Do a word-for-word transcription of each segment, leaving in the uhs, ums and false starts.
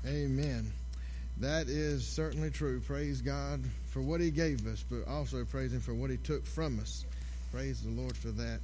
Amen. That is certainly true. Praise God for what he gave us, but also praise him for what he took from us. Praise the Lord for that.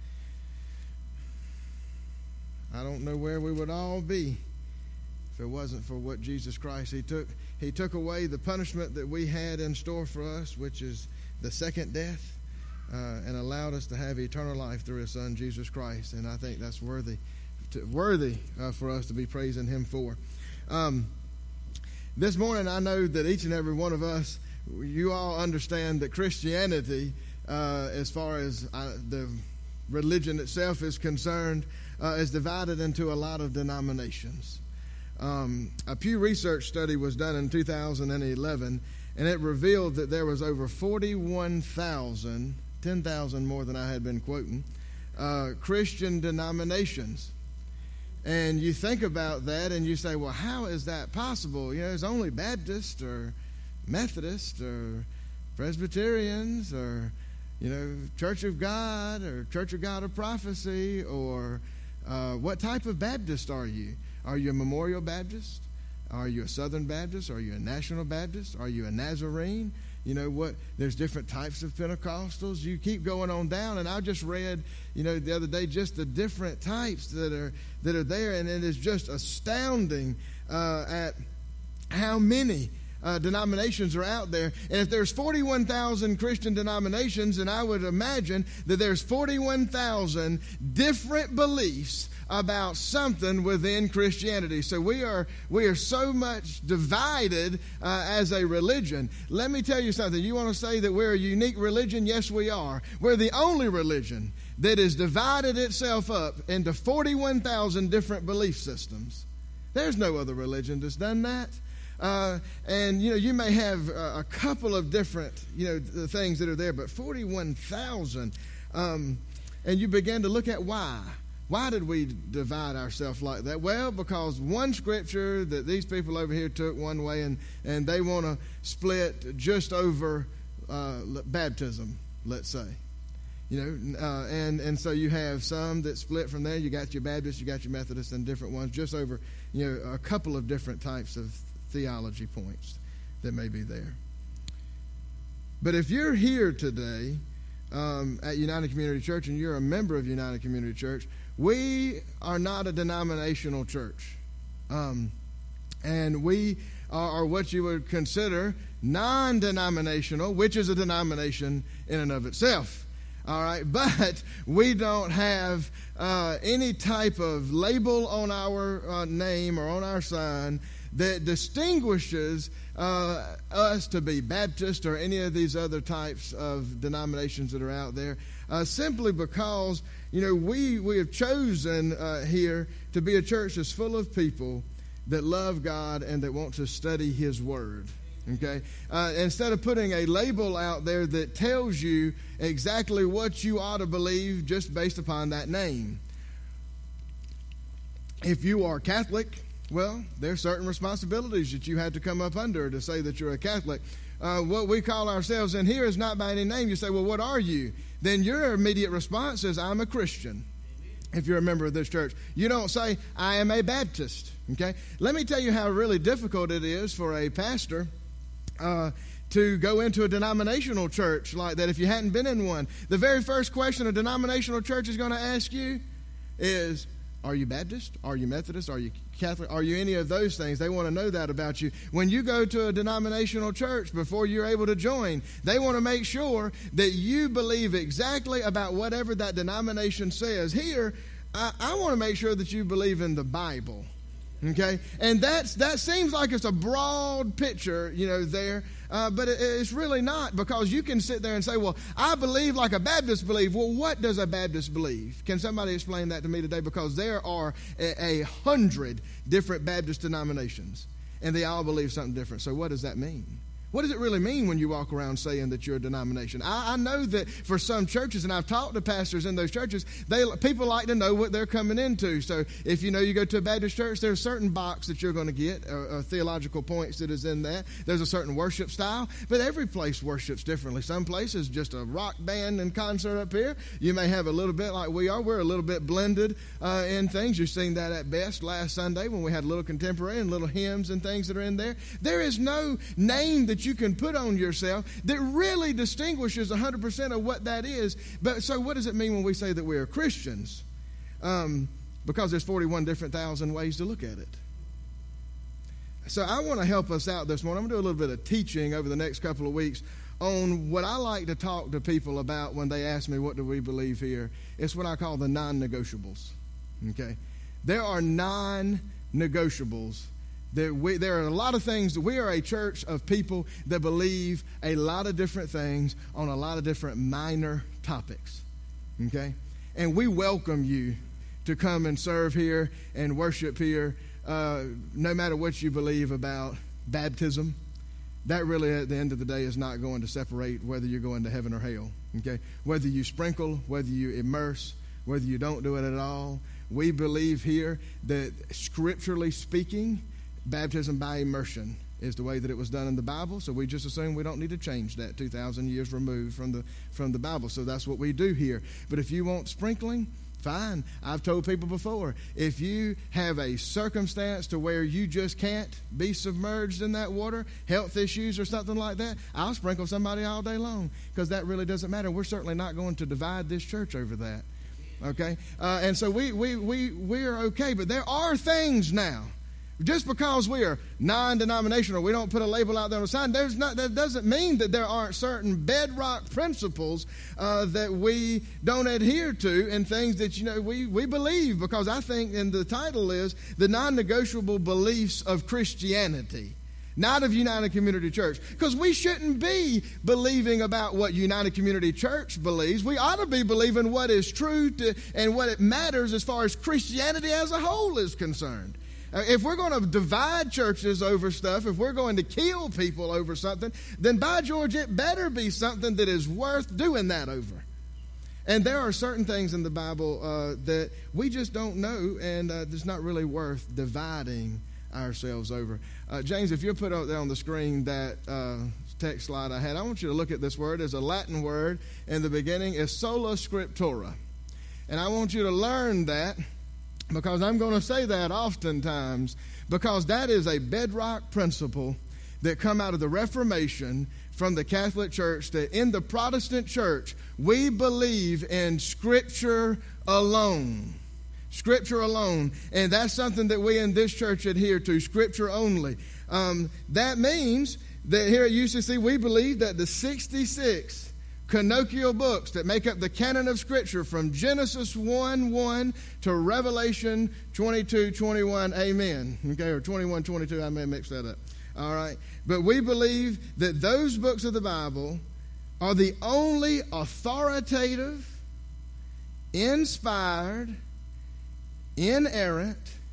I don't know where we would all be if it wasn't for what Jesus Christ, he took he took away the punishment that we had in store for us, which is the second death, uh, and allowed us to have eternal life through his son Jesus Christ. And I think that's worthy to, worthy uh, for us to be praising him for. Um, this morning, I know that each and every one of us, you all understand that Christianity, uh, as far as uh, the religion itself is concerned, uh, is divided into a lot of denominations. Um, a Pew Research study was done in two thousand eleven, and it revealed that there was over forty-one thousand, ten thousand more than I had been quoting, uh, Christian denominations. And you think about that and you say, well, how is that possible? You know, there's only Baptist or Methodist or Presbyterians or, you know, Church of God or Church of God of Prophecy, or uh, what type of Baptist are you? Are you a Memorial Baptist? Are you a Southern Baptist? Are you a National Baptist? Are you a Nazarene? You know what? There's different types of Pentecostals. You keep going on down, and I just read, you know, the other day just the different types that are that are there, and it is just astounding uh, at how many uh, denominations are out there. And if there's forty-one thousand Christian denominations, then I would imagine that there's forty-one thousand different beliefs about something within Christianity. So we are we are so much divided uh, as a religion. Let me tell you something. You want to say that we're a unique religion? Yes, we are. We're the only religion that has divided itself up into forty-one thousand different belief systems. There's no other religion that's done that. Uh, and, you know, you may have a, a couple of different, you know, things that are there, but forty-one thousand. Um, and you begin to look at why. Why did we divide ourselves like that? Well, because one scripture that these people over here took one way, and, and they want to split just over uh, baptism, let's say. You know, uh, and, and so you have some that split from there. You got your Baptists, you got your Methodists, and different ones, just over, you know, a couple of different types of theology points that may be there. But if you're here today um, at United Community Church and you're a member of United Community Church, we are not a denominational church. Um, and we are, are what you would consider non-denominational, which is a denomination in and of itself. All right, but we don't have uh, any type of label on our uh, name or on our sign that distinguishes uh, us to be Baptist or any of these other types of denominations that are out there, uh, simply because, you know, we, we have chosen uh, here to be a church that's full of people that love God and that want to study His Word. Okay? Uh, instead of putting a label out there that tells you exactly what you ought to believe just based upon that name. If you are Catholic, well, there's certain responsibilities that you had to come up under to say that you're a Catholic. Uh, what we call ourselves in here is not by any name. You say, well, what are you? Then your immediate response is, I'm a Christian. If you're a member of this church, you don't say, I am a Baptist. Okay? Let me tell you how really difficult it is for a pastor uh, to go into a denominational church like that if you hadn't been in one. The very first question a denominational church is going to ask you is, are you Baptist? Are you Methodist? Are you Catholic? Are you any of those things? They want to know that about you. When you go to a denominational church before you're able to join, they want to make sure that you believe exactly about whatever that denomination says. Here, I, I want to make sure that you believe in the Bible. Okay? And that's that seems like it's a broad picture, you know, there. Uh, but it, it's really not, because you can sit there and say, well, I believe like a Baptist believes. Well, what does a Baptist believe? Can somebody explain that to me today? Because there are a, a hundred different Baptist denominations, and they all believe something different. So what does that mean? What does it really mean when you walk around saying that you're a denomination? I, I know that for some churches, and I've talked to pastors in those churches, they people like to know what they're coming into. So if you know you go to a Baptist church, there's a certain box that you're going to get, or, or theological points that is in that. There's a certain worship style, but every place worships differently. Some places just a rock band and concert up here. You may have a little bit like we are. We're a little bit blended uh, in things. You've seen that at best last Sunday when we had a little contemporary and little hymns and things that are in there. There is no name that you can put on yourself that really distinguishes one hundred percent of what that is. But so what does it mean when we say that we are Christians? Um, because there's forty-one different thousand ways to look at it. So I want to help us out this morning. I'm going to do a little bit of teaching over the next couple of weeks on what I like to talk to people about when they ask me what do we believe here. It's what I call the non-negotiables. Okay? There are non-negotiables. There, we, there are a lot of things. We are a church of people that believe a lot of different things on a lot of different minor topics. Okay? And we welcome you to come and serve here and worship here, uh, no matter what you believe about baptism. That really, at the end of the day, is not going to separate whether you're going to heaven or hell. Okay? Whether you sprinkle, whether you immerse, whether you don't do it at all. We believe here that, scripturally speaking, baptism by immersion is the way that it was done in the Bible, so we just assume we don't need to change that two thousand years removed from the from the Bible. So that's what we do here. But if you want sprinkling, fine. I've told people before, if you have a circumstance to where you just can't be submerged in that water, health issues or something like that, I'll sprinkle somebody all day long, because that really doesn't matter. We're certainly not going to divide this church over that. Okay? Uh, and so we, we, we, we are okay. But there are things now. Just because we are non-denominational, we don't put a label out there on the sign, there's not, that doesn't mean that there aren't certain bedrock principles uh, that we don't adhere to, and things that, you know, we, we believe, because I think, and the title is, the non-negotiable beliefs of Christianity, not of United Community Church. Because we shouldn't be believing about what United Community Church believes. We ought to be believing what is true to, and what it matters as far as Christianity as a whole is concerned. If we're going to divide churches over stuff, if we're going to kill people over something, then by George, it better be something that is worth doing that over. And there are certain things in the Bible uh, that we just don't know, and uh, it's not really worth dividing ourselves over. Uh, James, if you'll put out there on the screen that uh, text slide I had, I want you to look at this word. It's a Latin word in the beginning. It's sola scriptura. And I want you to learn that, because I'm going to say that oftentimes, because that is a bedrock principle that come out of the Reformation from the Catholic Church, that in the Protestant Church, we believe in Scripture alone. Scripture alone. And that's something that we in this church adhere to, Scripture only. Um, that means that here at U C C, we believe that the sixty-six canonical books that make up the canon of Scripture from Genesis one one to Revelation twenty-two twenty-one, amen. Okay, or twenty-one twenty-two, I may mix that up. All right. But we believe that those books of the Bible are the only authoritative, inspired, inerrant,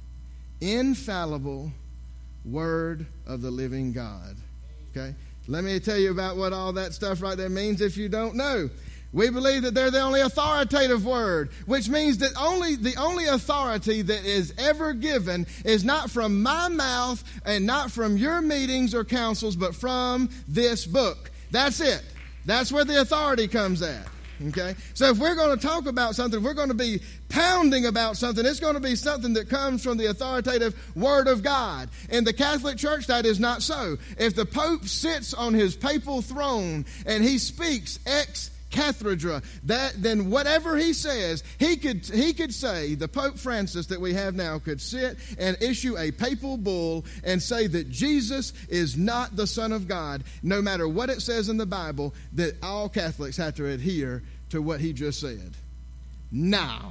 infallible Word of the living God. Okay? Let me tell you about what all that stuff right there means if you don't know. We believe that they're the only authoritative word, which means that only the only authority that is ever given is not from my mouth and not from your meetings or councils, but from this book. That's it. That's where the authority comes at. Okay? So if we're going to talk about something, if we're going to be pounding about something, it's going to be something that comes from the authoritative Word of God. In the Catholic Church, that is not so. If the Pope sits on his papal throne and he speaks ex cathedra, that then whatever he says, he could he could say, the Pope Francis that we have now could sit and issue a papal bull and say that Jesus is not the Son of God, no matter what it says in the Bible, that all Catholics have to adhere to what he just said. Now,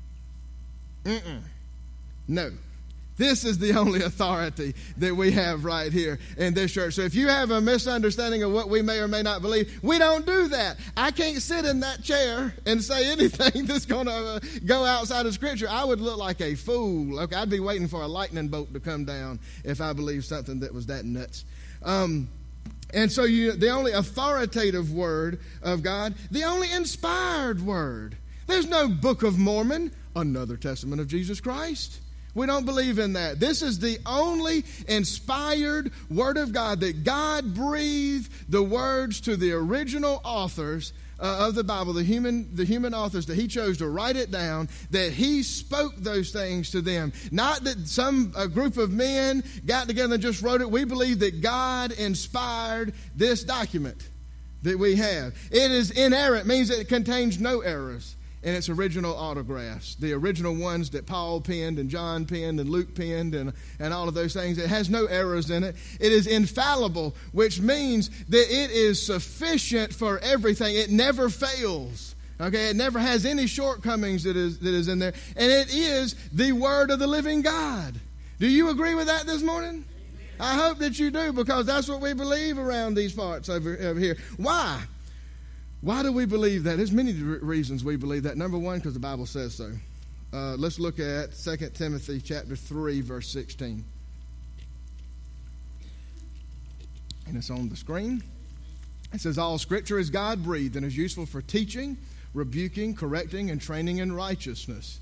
mm-mm, no. This is the only authority that we have right here in this church. So if you have a misunderstanding of what we may or may not believe, we don't do that. I can't sit in that chair and say anything that's going to uh, go outside of Scripture. I would look like a fool. Okay, I'd be waiting for a lightning bolt to come down if I believed something that was that nuts. Um, And so you, the only authoritative word of God, the only inspired word. There's no Book of Mormon, another testament of Jesus Christ. We don't believe in that. This is the only inspired Word of God, that God breathed the words to the original authors uh, of the Bible, the human, the human authors, that He chose to write it down, that He spoke those things to them. Not that some a group of men got together and just wrote it. We believe that God inspired this document that we have. It is inerrant, means that it contains no errors in its original autographs, the original ones that Paul penned and John penned and Luke penned and, and all of those things. It has no errors in it. It is infallible, which means that it is sufficient for everything. It never fails. Okay, it never has any shortcomings that is, that is in there. And it is the Word of the living God. Do you agree with that this morning? I hope that you do, because that's what we believe around these parts over, over here. Why? Why do we believe that? There's many reasons we believe that. Number one, because the Bible says so. Uh, let's look at Second Timothy chapter three, verse sixteen. And it's on the screen. It says, all Scripture is God-breathed and is useful for teaching, rebuking, correcting, and training in righteousness,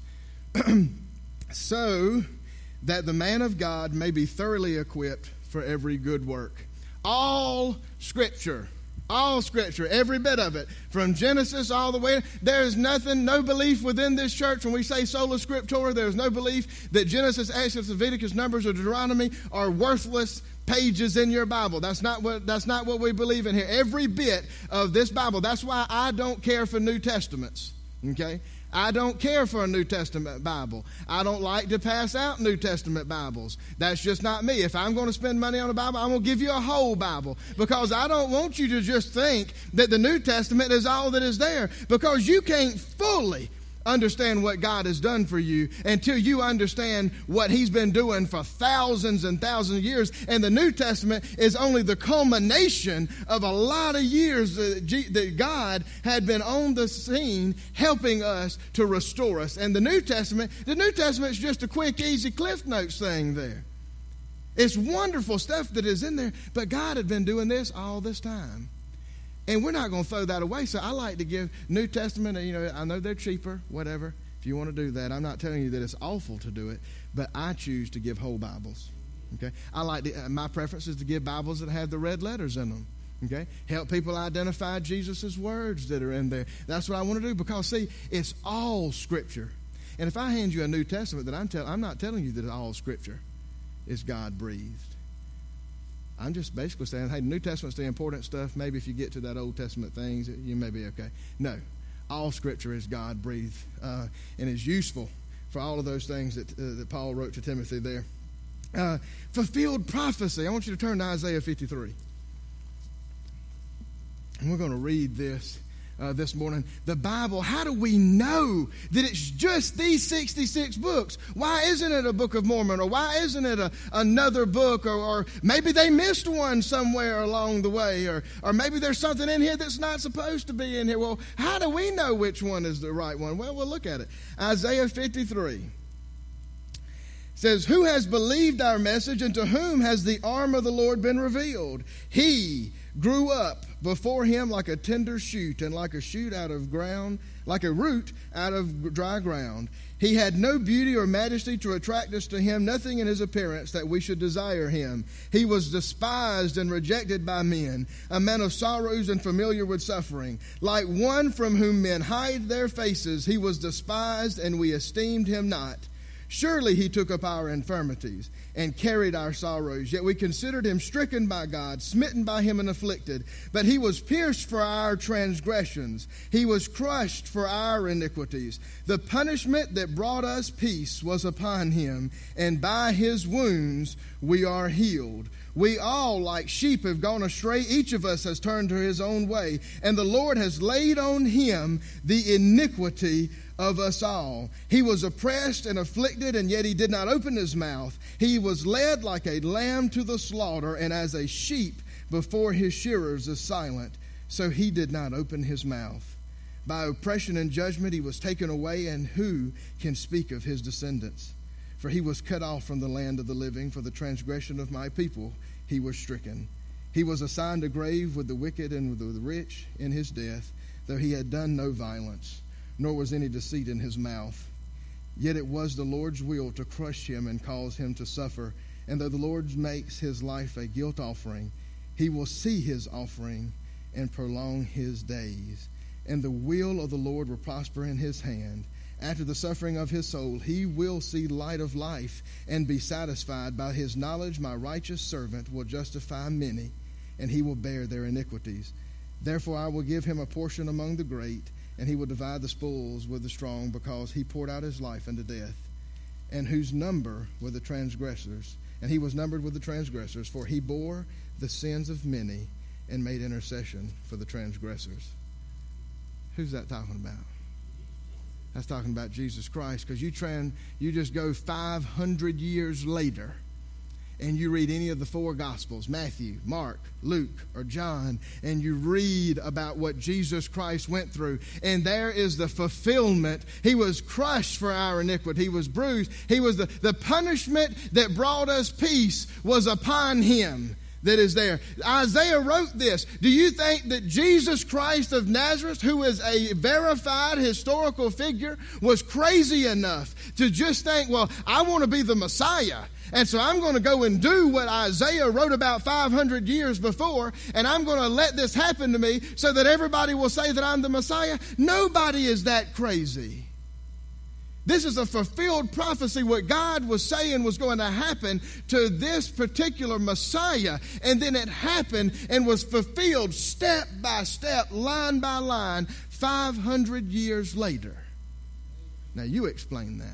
so that the man of God may be thoroughly equipped for every good work. All Scripture. All Scripture, every bit of it, from Genesis all the way. There is nothing, no belief within this church. When we say sola scriptura, there is no belief that Genesis, Exodus, Leviticus, Numbers, or Deuteronomy are worthless pages in your Bible. That's not what that's not what we believe in here. Every bit of this Bible. That's why I don't care for New Testaments. Okay? I don't care for a New Testament Bible. I don't like to pass out New Testament Bibles. That's just not me. If I'm going to spend money on a Bible, I'm going to give you a whole Bible, because I don't want you to just think that the New Testament is all that is there, because you can't fully understand what God has done for you until you understand what He's been doing for thousands and thousands of years. And the New Testament is only the culmination of a lot of years that God had been on the scene helping us to restore us. And the New Testament, the New Testament is just a quick, easy Cliff Notes thing there. It's wonderful stuff that is in there, but God had been doing this all this time. And we're not going to throw that away. So I like to give New Testament, you know, I know they're cheaper, whatever. If you want to do that, I'm not telling you that it's awful to do it, but I choose to give whole Bibles. Okay? I like to, my preference is to give Bibles that have the red letters in them. Okay? Help people identify Jesus' words that are in there. That's what I want to do, because, see, it's all Scripture. And if I hand you a New Testament, that I'm tell, I'm not telling you that it's all Scripture. It's God-breathed. I'm just basically saying, hey, the New Testament's the important stuff. Maybe if you get to that Old Testament things, you may be okay. No, all Scripture is God-breathed uh, and is useful for all of those things that, uh, that Paul wrote to Timothy there. Uh, fulfilled prophecy. I want you to turn to Isaiah fifty-three. And we're going to read this uh, this morning. The Bible, how do we know that it's just these sixty-six books? Why isn't it a Book of Mormon? Or why isn't it a, another book? Or, or maybe they missed one somewhere along the way. Or, or maybe there's something in here that's not supposed to be in here. Well, how do we know which one is the right one? Well, we'll look at it. Isaiah fifty-three says, who has believed our message, and to whom has the arm of the Lord been revealed? He grew up before him like a tender shoot, and like a shoot out of ground, like a root out of dry ground. He had no beauty or majesty to attract us to him, nothing in his appearance that we should desire him. He was despised and rejected by men, a man of sorrows and familiar with suffering. Like one from whom men hide their faces, he was despised, and we esteemed him not. Surely he took up our infirmities and carried our sorrows. Yet we considered him stricken by God, smitten by him and afflicted. But he was pierced for our transgressions. He was crushed for our iniquities. The punishment that brought us peace was upon him, and by his wounds we are healed. We all, like sheep, have gone astray. Each of us has turned to his own way. And the Lord has laid on him the iniquity of us all. He was oppressed and afflicted, and yet he did not open his mouth. He was led like a lamb to the slaughter, and as a sheep before his shearers is silent, so he did not open his mouth. By oppression and judgment he was taken away, and who can speak of his descendants? For he was cut off from the land of the living. For the transgression of my people he was stricken. He was assigned a grave with the wicked and with the rich in his death, though he had done no violence, nor was any deceit in his mouth. Yet it was the Lord's will to crush him and cause him to suffer. And though the Lord makes his life a guilt offering, he will see his offering and prolong his days. And the will of the Lord will prosper in his hand. After the suffering of his soul, he will see light of life and be satisfied. By his knowledge, my righteous servant will justify many, and he will bear their iniquities. Therefore I will give him a portion among the great, and he will divide the spoils with the strong, because he poured out his life unto death, and whose number were the transgressors. And he was numbered with the transgressors, for he bore the sins of many and made intercession for the transgressors. Who's that talking about? That's talking about Jesus Christ, because you tran, you just go five hundred years later and you read any of the four Gospels, Matthew, Mark, Luke, or John, and you read about what Jesus Christ went through. And there is the fulfillment. He was crushed for our iniquity. He was bruised. He was the, the punishment that brought us peace was upon him. That is there. Isaiah wrote this. Do you think that Jesus Christ of Nazareth, who is a verified historical figure, was crazy enough to just think, well, I want to be the Messiah, and so I'm going to go and do what Isaiah wrote about five hundred years before, and I'm going to let this happen to me so that everybody will say that I'm the Messiah? Nobody is that crazy. This is a fulfilled prophecy. What God was saying was going to happen to this particular Messiah. And then it happened and was fulfilled step by step, line by line, five hundred years later. Now you explain that.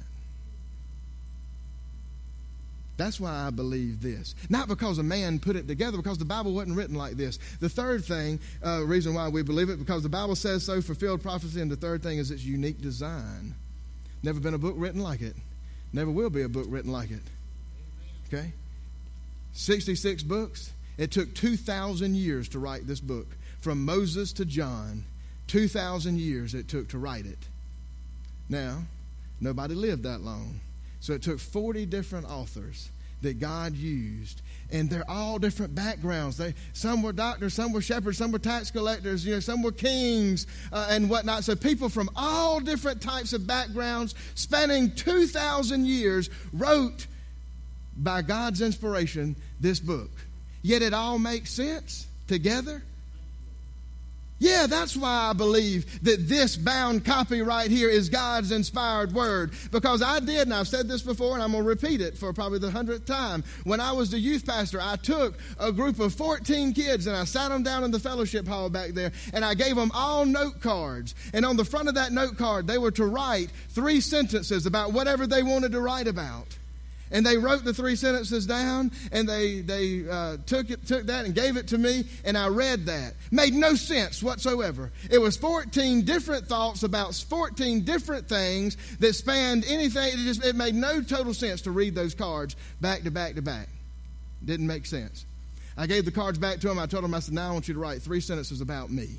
That's why I believe this. Not because a man put it together, because the Bible wasn't written like this. The third thing, uh, reason why we believe it, because the Bible says so, fulfilled prophecy. And the third thing is its unique design. Never been a book written like it. Never will be a book written like it. Okay? sixty-six books. It took two thousand years to write this book. From Moses to John, two thousand years it took to write it. Now, nobody lived that long. So it took forty different authors that God used. And they're all different backgrounds. They, some were doctors, some were shepherds, some were tax collectors, you know, some were kings uh, and whatnot. So people from all different types of backgrounds, spanning two thousand years, wrote, by God's inspiration, this book. Yet it all makes sense together. Yeah, that's why I believe that this bound copy right here is God's inspired word. Because I did, and I've said this before, and I'm going to repeat it for probably the hundredth time. When I was the youth pastor, I took a group of fourteen kids, and I sat them down in the fellowship hall back there, and I gave them all note cards. And on the front of that note card, they were to write three sentences about whatever they wanted to write about. And they wrote the three sentences down, and they they uh, took it, took that and gave it to me, and I read that. Made no sense whatsoever. It was fourteen different thoughts about fourteen different things that spanned anything. It just it made no total sense to read those cards back to back to back. Didn't make sense. I gave the cards back to them. I told them, I said, now I want you to write three sentences about me.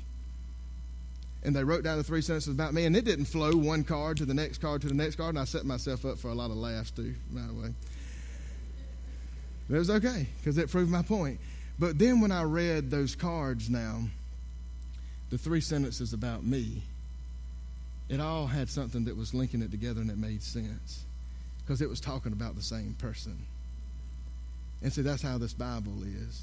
And they wrote down the three sentences about me, and it didn't flow one card to the next card to the next card, and I set myself up for a lot of laughs too, by the way. But it was okay, because it proved my point. But then when I read those cards now, the three sentences about me, it all had something that was linking it together, and it made sense, because it was talking about the same person. And see, that's how this Bible is.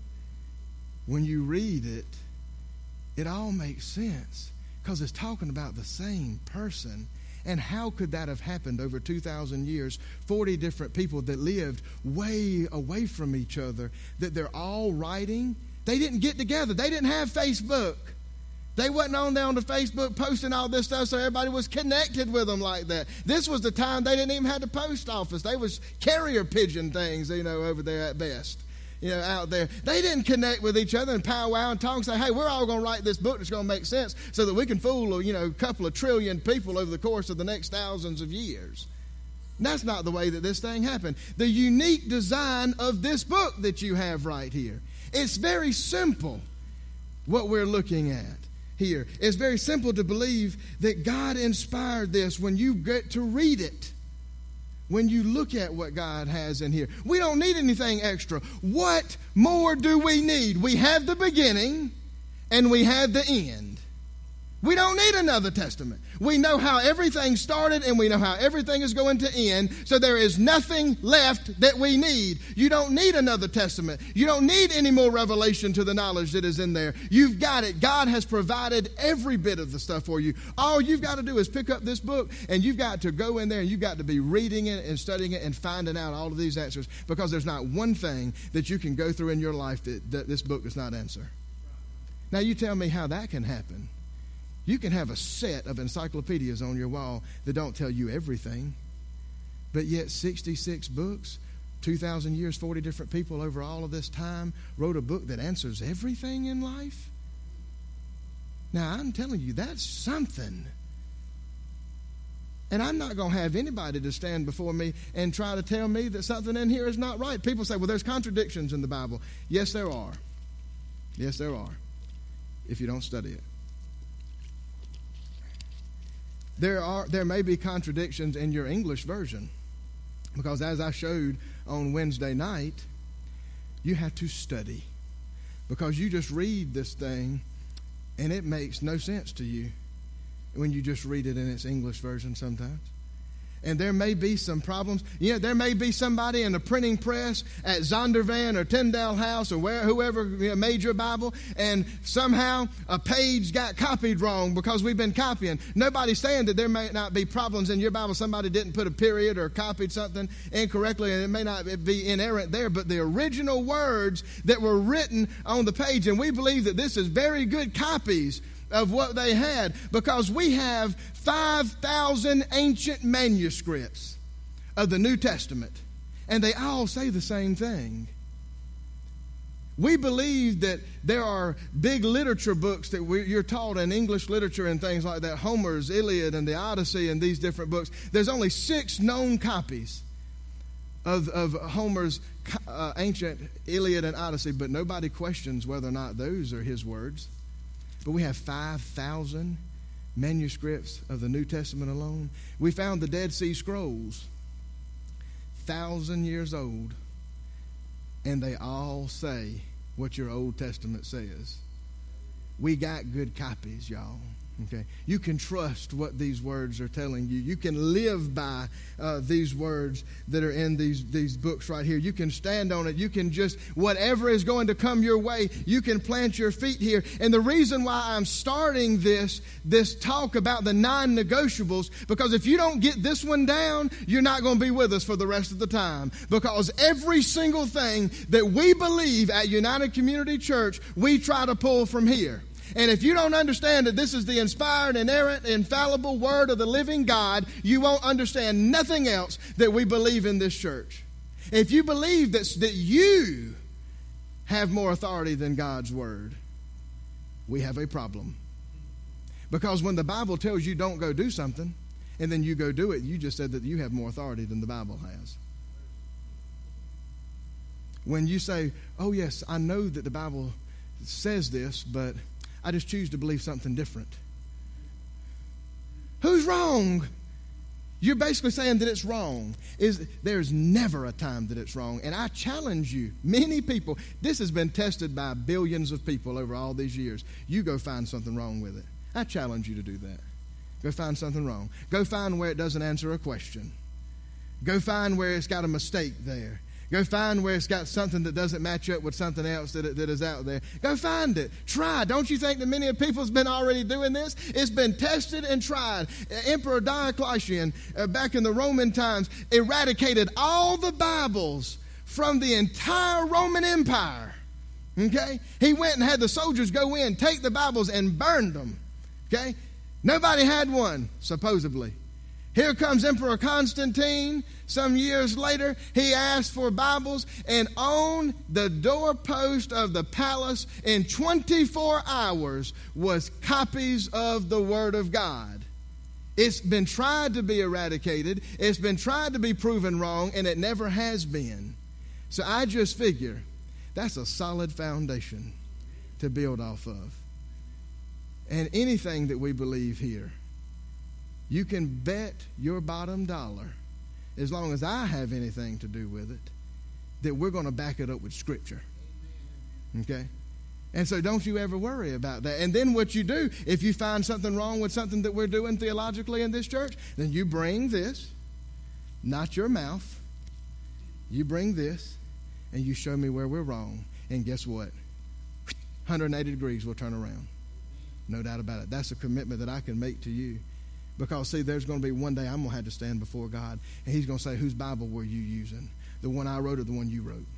When you read it, it all makes sense because it's talking about the same person. And how could that have happened over two thousand years? forty different people that lived way away from each other, that they're all writing. They didn't get together. They didn't have Facebook. They wasn't on there on the Facebook posting all this stuff so everybody was connected with them like that. This was the time they didn't even have the post office. They was carrier pigeon things, you know, over there at best. You know, out there. They didn't connect with each other and powwow and talk and say, hey, we're all going to write this book that's going to make sense so that we can fool, you know, a couple of trillion people over the course of the next thousands of years. And that's not the way that this thing happened. The unique design of this book that you have right here. It's very simple, what we're looking at here. It's very simple to believe that God inspired this when you get to read it. when you look at what God has in here. We don't need anything extra. What more do we need? We have the beginning and we have the end. We don't need another testament. We know how everything started and we know how everything is going to end, so there is nothing left that we need. You don't need another testament. You don't need any more revelation to the knowledge that is in there. You've got it. God has provided every bit of the stuff for you. All you've got to do is pick up this book, and you've got to go in there and you've got to be reading it and studying it and finding out all of these answers, because there's not one thing that you can go through in your life that, that this book does not answer. Now you tell me how that can happen. You can have a set of encyclopedias on your wall that don't tell you everything, but yet sixty-six books, two thousand years, forty different people over all of this time wrote a book that answers everything in life. Now, I'm telling you, that's something. And I'm not going to have anybody to stand before me and try to tell me that something in here is not right. People say, well, there's contradictions in the Bible. Yes, there are. Yes, there are, if you don't study it. There are there may be contradictions in your English version, because as I showed on Wednesday night, you have to study, because you just read this thing and it makes no sense to you when you just read it in its English version sometimes. And there may be some problems. Yeah, there may be somebody in a printing press at Zondervan or Tyndale House or where whoever you know, made your Bible, and somehow a page got copied wrong because we've been copying. Nobody's saying that there may not be problems in your Bible. Somebody didn't put a period or copied something incorrectly, and it may not be inerrant there, but the original words that were written on the page, and we believe that this is very good copies of what they had, because we have five thousand ancient manuscripts of the New Testament, and they all say the same thing. We believe that there are big literature books that we, you're taught in English literature and things like that, Homer's Iliad and the Odyssey and these different books. There's only six known copies of, of Homer's uh, ancient Iliad and Odyssey, but nobody questions whether or not those are his words. But we have five thousand manuscripts of the New Testament alone. We found the Dead Sea Scrolls, thousand years old, and they all say what your Old Testament says. We got good copies, y'all. Okay, you can trust what these words are telling you. You can live by uh, these words that are in these, these books right here. You can stand on it. You can just, whatever is going to come your way, you can plant your feet here. And the reason why I'm starting this, this talk about the non-negotiables, because if you don't get this one down, you're not going to be with us for the rest of the time. Because every single thing that we believe at United Community Church, we try to pull from here. And if you don't understand that this is the inspired, inerrant, infallible word of the living God, you won't understand nothing else that we believe in this church. If you believe that, that you have more authority than God's word, we have a problem. Because when the Bible tells you don't go do something, and then you go do it, you just said that you have more authority than the Bible has. When you say, oh yes, I know that the Bible says this, but I just choose to believe something different. Who's wrong? You're basically saying that it's wrong. Is there's never a time that it's wrong. And I challenge you, many people, this has been tested by billions of people over all these years. You go find something wrong with it. I challenge you to do that. Go find something wrong. Go find where it doesn't answer a question. Go find where it's got a mistake there. Go find where it's got something that doesn't match up with something else that, that is out there. Go find it. Try. Don't you think that many of people have been already doing this? It's been tested and tried. Emperor Diocletian, uh, back in the Roman times, eradicated all the Bibles from the entire Roman Empire. Okay? He went and had the soldiers go in, take the Bibles, and burned them. Okay? Nobody had one, supposedly. Here comes Emperor Constantine. Some years later, he asked for Bibles, and on the doorpost of the palace in twenty-four hours was copies of the Word of God. It's been tried to be eradicated. It's been tried to be proven wrong, and it never has been. So I just figure that's a solid foundation to build off of. And anything that we believe here, you can bet your bottom dollar as long as I have anything to do with it, that we're going to back it up with Scripture. Okay? And so don't you ever worry about that. And then what you do, if you find something wrong with something that we're doing theologically in this church, then you bring this, not your mouth. You bring this, and you show me where we're wrong. And guess what? one hundred eighty degrees will turn around. No doubt about it. That's a commitment that I can make to you. Because, see, there's going to be one day I'm going to have to stand before God, and he's going to say, whose Bible were you using? The one I wrote or the one you wrote?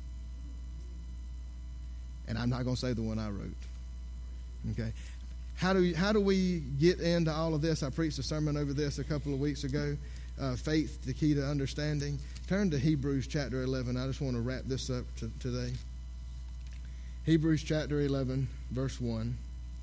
And I'm not going to say the one I wrote. Okay? How do, you, how do we get into all of this? I preached a sermon over this a couple of weeks ago. Uh, faith, the key to understanding. Turn to Hebrews chapter eleven. I just want to wrap this up to, today. Hebrews chapter eleven, verse one.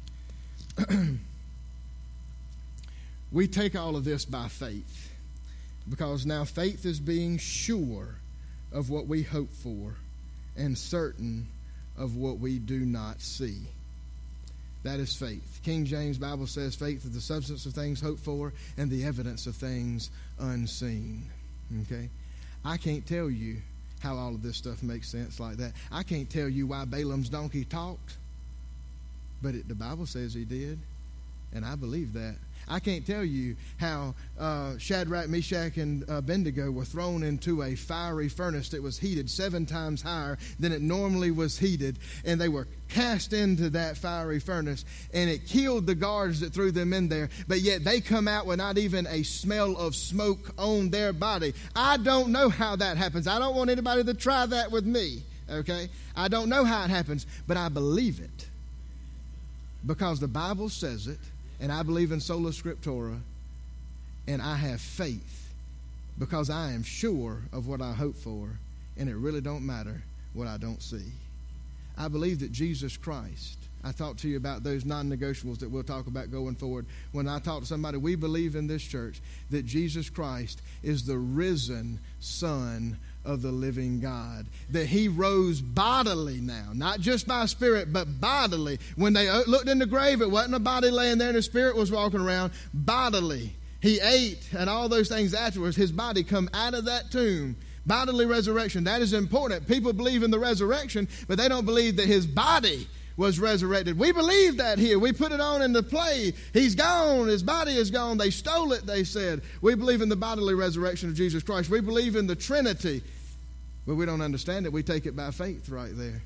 We take all of this by faith, because now faith is being sure of what we hope for and certain of what we do not see. That is faith. King James Bible says faith is the substance of things hoped for and the evidence of things unseen. Okay? I can't tell you how all of this stuff makes sense like that. I can't tell you why Balaam's donkey talked, but it, the Bible says he did, and I believe that. I can't tell you how uh, Shadrach, Meshach, and uh, Abednego were thrown into a fiery furnace that was heated seven times higher than it normally was heated, and they were cast into that fiery furnace, and it killed the guards that threw them in there, but yet they come out with not even a smell of smoke on their body. I don't know how that happens. I don't want anybody to try that with me, okay? I don't know how it happens, but I believe it because the Bible says it. And I believe in sola scriptura, and I have faith because I am sure of what I hope for, and it really don't matter what I don't see. I believe that Jesus Christ, I talked to you about those non-negotiables that we'll talk about going forward. When I talk to somebody, we believe in this church that Jesus Christ is the risen Son of the living God, that he rose bodily now, not just by spirit, but bodily. When they looked in the grave, it wasn't a body laying there and the spirit was walking around. Bodily. He ate and all those things afterwards. His body come out of that tomb. Bodily resurrection. That is important. People believe in the resurrection, but they don't believe that his body was resurrected. We believe that here. We put it on in the play. He's gone. His body is gone. They stole it, they said. We believe in the bodily resurrection of Jesus Christ. We believe in the Trinity, but we don't understand it. We take it by faith right there.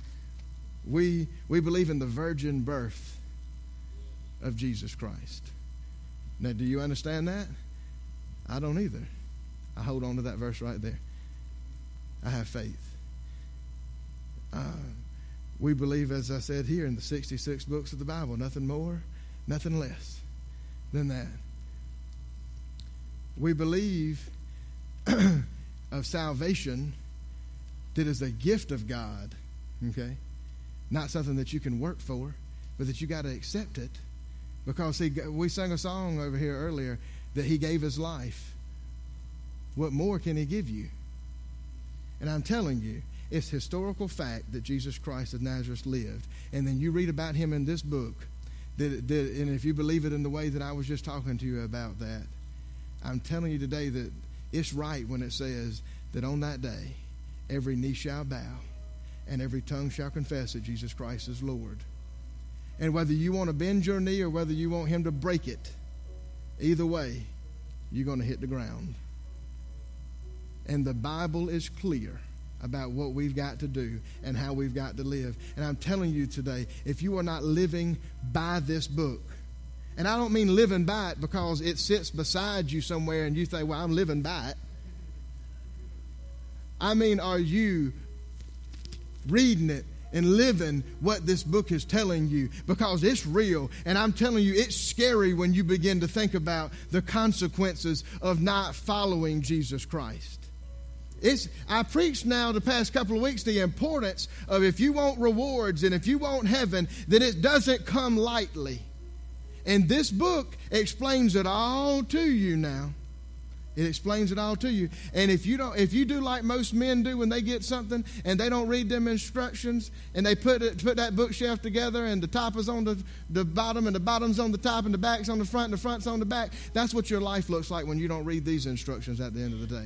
We, we believe in the virgin birth of Jesus Christ. Now, do you understand that? I don't either. I hold on to that verse right there. I have faith. Uh, We believe, as I said here, in the sixty-six books of the Bible, nothing more, nothing less than that. We believe of salvation that is a gift of God, okay? Not something that you can work for, but that you got to accept it. Because he, we sang a song over here earlier that he gave his life. What more can he give you? And I'm telling you, it's historical fact that Jesus Christ of Nazareth lived. And then you read about him in this book. That, that, and if you believe it in the way that I was just talking to you about that, I'm telling you today that it's right when it says that on that day, every knee shall bow and every tongue shall confess that Jesus Christ is Lord. And whether you want to bend your knee or whether you want him to break it, either way, you're going to hit the ground. And the Bible is clear about what we've got to do and how we've got to live. And I'm telling you today, if you are not living by this book, and I don't mean living by it because it sits beside you somewhere and you think, well, I'm living by it. I mean, are you reading it and living what this book is telling you? Because it's real, and I'm telling you, it's scary when you begin to think about the consequences of not following Jesus Christ. It's, I preached now the past couple of weeks the importance of if you want rewards and if you want heaven, that it doesn't come lightly. And this book explains it all to you now. It explains it all to you. And if you don't, if you do like most men do when they get something and they don't read them instructions and they put it, put that bookshelf together and the top is on the, the bottom and the bottom's on the top and the back's on the front and the front's on the back, that's what your life looks like when you don't read these instructions at the end of the day.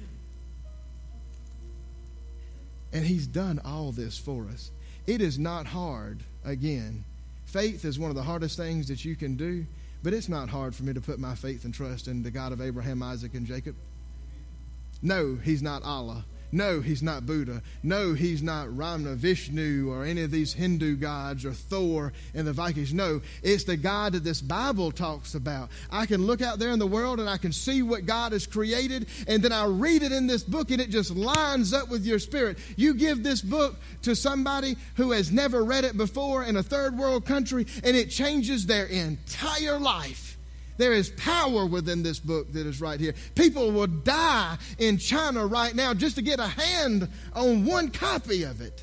And he's done all this for us. It is not hard, again. Faith is one of the hardest things that you can do, but it's not hard for me to put my faith and trust in the God of Abraham, Isaac, and Jacob. No, he's not Allah. No, he's not Buddha. No, he's not Ramna, Vishnu, or any of these Hindu gods, or Thor and the Vikings. No, it's the God that this Bible talks about. I can look out there in the world and I can see what God has created, and then I read it in this book and it just lines up with your spirit. You give this book to somebody who has never read it before in a third world country, and it changes their entire life. There is power within this book that is right here. People will die in China right now just to get a hand on one copy of it.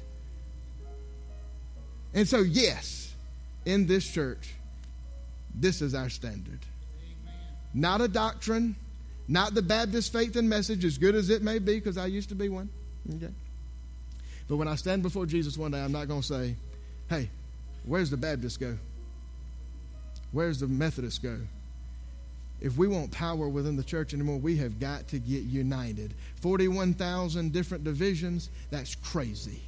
And so, yes, in this church, this is our standard. Amen. Not a doctrine, not the Baptist faith and message, as good as it may be, because I used to be one. Okay. But when I stand before Jesus one day, I'm not going to say, hey, where's the Baptist go? Where's the Methodist go? If we want power within the church anymore, we have got to get united. forty-one thousand different divisions, that's crazy.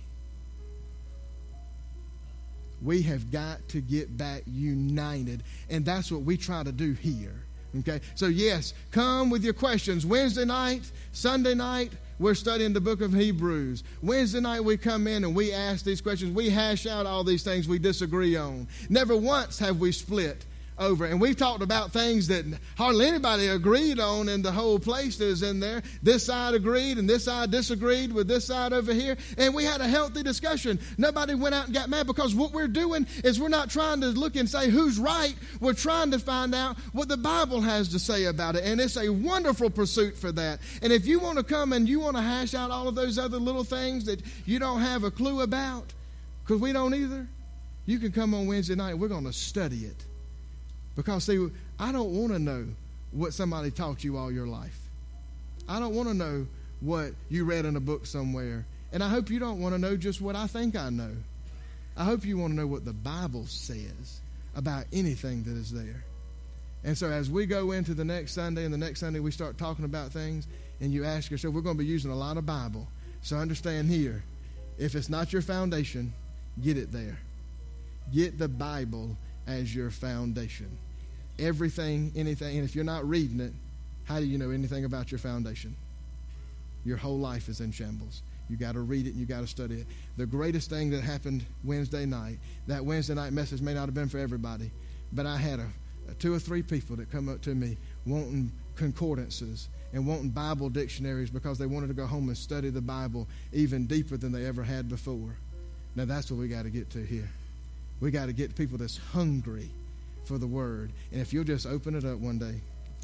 We have got to get back united, and that's what we try to do here. Okay? So yes, come with your questions. Wednesday night, Sunday night, we're studying the book of Hebrews. Wednesday night we come in and we ask these questions. We hash out all these things we disagree on. Never once have we split over. And we've talked about things that hardly anybody agreed on in the whole place that is in there. This side agreed and this side disagreed with this side over here. And we had a healthy discussion. Nobody went out and got mad, because what we're doing is we're not trying to look and say who's right. We're trying to find out what the Bible has to say about it. And it's a wonderful pursuit for that. And if you want to come and you want to hash out all of those other little things that you don't have a clue about, because we don't either, you can come on Wednesday night. We're going to study it. Because, see, I don't want to know what somebody taught you all your life. I don't want to know what you read in a book somewhere. And I hope you don't want to know just what I think I know. I hope you want to know what the Bible says about anything that is there. And so as we go into the next Sunday, and the next Sunday we start talking about things, and you ask yourself, we're going to be using a lot of Bible. So understand here, if it's not your foundation, get it there. Get the Bible as your foundation. Everything, anything, and if you're not reading it, how do you know anything about your foundation? Your whole life is in shambles. You got to read it and you got to study it. The greatest thing that happened Wednesday night, that Wednesday night message may not have been for everybody, but I had a, a two or three people that come up to me wanting concordances and wanting Bible dictionaries because they wanted to go home and study the Bible even deeper than they ever had before. Now that's what we got to get to here. We got to get people that's hungry for the Word. And if you'll just open it up one day,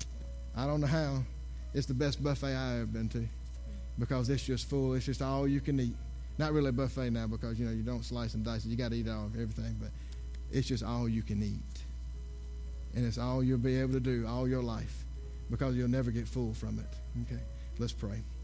I don't know how, it's the best buffet I ever been to, because it's just full. It's just all you can eat. Not really a buffet now, because you know you don't slice and dice it. You got to eat all everything, but it's just all you can eat, and it's all you'll be able to do all your life, because you'll never get full from it. Okay, let's pray.